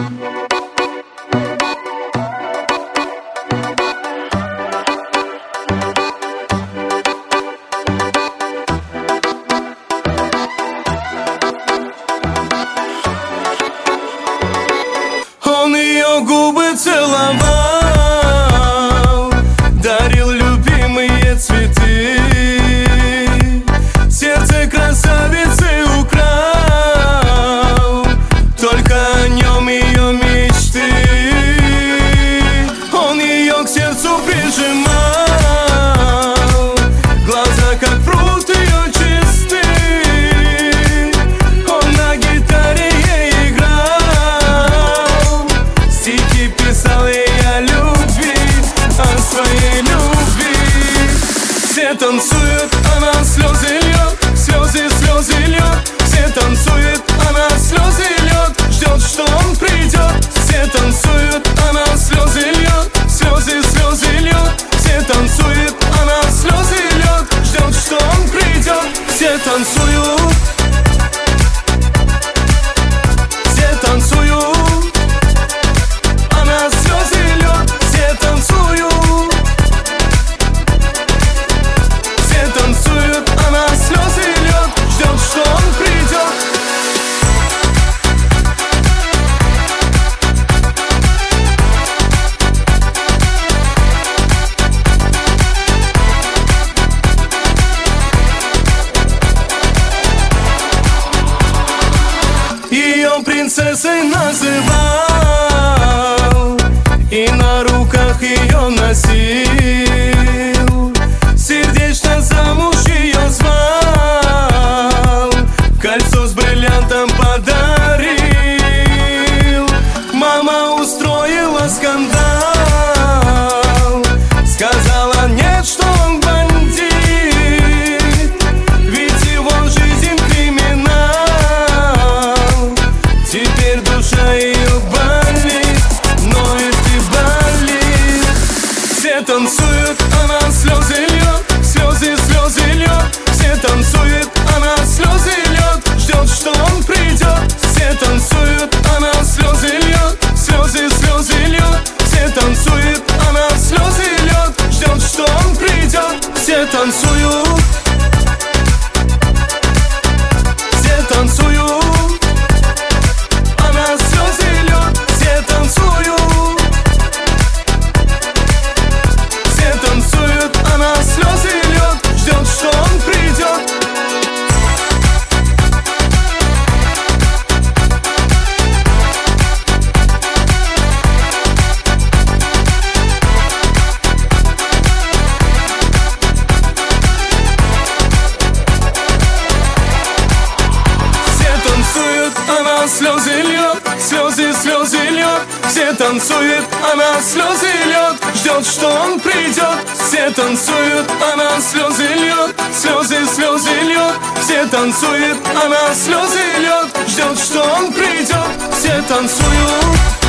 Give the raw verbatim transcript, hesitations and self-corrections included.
Он ее губы целовал, дарил любимые цветы, сердце красавицы украл, только о нем ее мечты. Он ее к сердцу прижимал, глаза как пруд ее чисты. Он на гитаре ей играл, стихи писал ей о любви, о своей любви. Все танцуют, она слезы льет, слезы, слезы льет. Все танцуют, она слезы льет, ждет, что он придет. Все танцуют, она слезы льет, слезы, слезы льет. Все танцуют, она слезы льет, ждет, что он придет. Все танцуют, все танцуют, она слезы льет. Все танцуют, все танцуют, она слезы льет, ждет, что он придет. Ее принцессой называл и на руках ее носил, сердечно замуж ее звал, кольцо с бриллиантом подарил. Мама устроила скандал, сказала нет, что он бандит, ведь его жизнь криминал. Теперь душа ее болит, ноет и болит. Все танцуют, она слезы льет, слезы, слезы льет. Все танцуют, она слезы льет, ждет, что он придет. Все танцуют, она слезы льет, слезы, слезы льет. Все танцуют, она слезы льет, ждет, что он придет. Все танцуют, все танцуют, она слезы льет. Все танцуют, все танцуют, она слезы льет, ждет, что он придет. Она слезы льет, слезы, слезы льет. Все танцуют, она слезы льет, ждет, что он придет. Все танцуют, она слезы льет, слезы, слезы льет. Все танцуют, она слезы льет, ждет, что он придет. Все танцуют.